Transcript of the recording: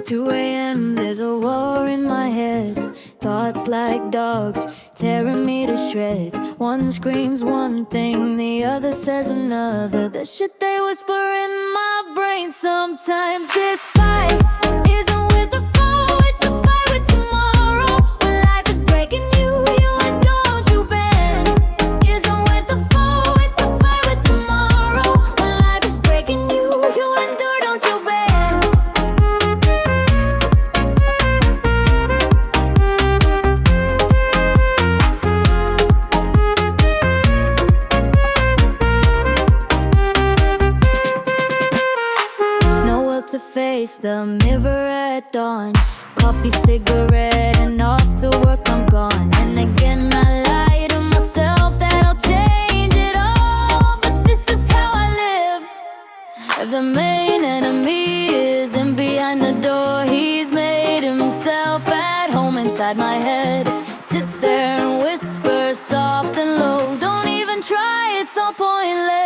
2 a.m. There's a war in my head. Thoughts like dogs tearing me to shreds. One screams one thing, the other says another. The shit they whisper in my brain sometimes. This fight isn't with a foe, it's a fight with tomorrow. When life is breaking you, you and don't you bend. Isn't with a foe, it's a fight with tomorrow. When life is breaking you, you endure, don't you bend. To face the mirror at dawn, coffee, cigarette, and off to work I'm gone. And again I lie to myself that I'll change it all, but this is how I live. The main enemy isn't behind the door. He's made himself at home inside my head. Sits there and whispers soft and low. Don't even try, it's all pointless.